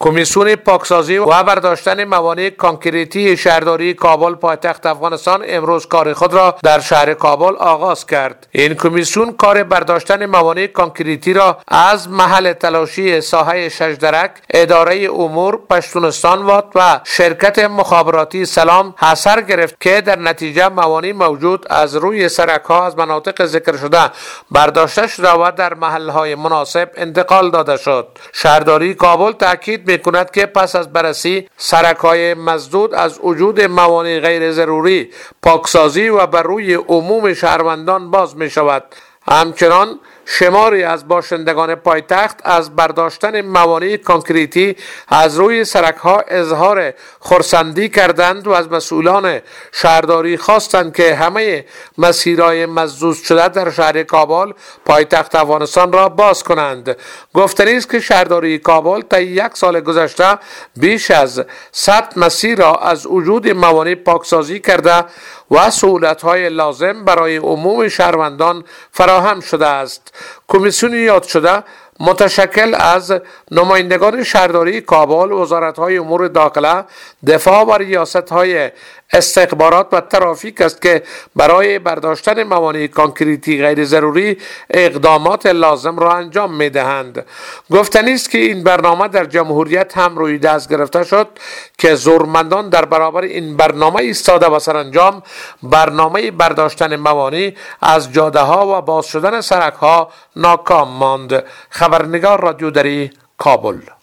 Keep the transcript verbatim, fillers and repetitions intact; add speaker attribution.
Speaker 1: کمیسیون پاکسازی و برداشتن موانع کانکریتی شهرداری کابل پایتخت افغانستان امروز کار خود را در شهر کابل آغاز کرد. این کمیسیون کار برداشتن موانع کانکریتی را از محل تلاشی ساحه ششدرک، اداره امور پشتونستان وات و شرکت مخابراتی سلام حصر گرفت که در نتیجه موانع موجود از روی سرک ها از مناطق ذکر شده برداشته شده و در محل های مناسب انتقال داده شد. شهرداری کابل تاکید میکند که پس از بررسی سرک های مسدود از وجود موانع غیر ضروری پاکسازی و بر روی عموم شهروندان باز می شود. همچنان شماری از باشندگان پایتخت از برداشتن موانع کانکریتی از روی سرک ها اظهار خرسندی کردند و از مسئولان شهرداری خواستند که همه مسیرهای مسدود شده در شهر کابل پایتخت افغانستان را باز کنند. گفتنی است که شهرداری کابل تا یک سال گذشته بیش از صد مسیر را از وجود موانع پاکسازی کرده و سهولت‌های لازم برای عموم شهروندان فراهم شده است. کمیسیون یاد شده متشکل از نمایندگان شهرداری کابل، وزارت‌های امور داخله، دفاع و ریاست‌های استخبارات و ترافیک است که برای برداشتن موانع کانکریتی غیر ضروری اقدامات لازم را انجام می‌دهند. گفتنی است که این برنامه در جمهوریت هم روی دست گرفته شد که زورمندان در برابر این برنامه ایستاده و سرانجام برنامه برداشتن موانع از جاده‌ها و باز شدن سرک‌ها ناکام ماند. خبرنگار رادیو دری کابل.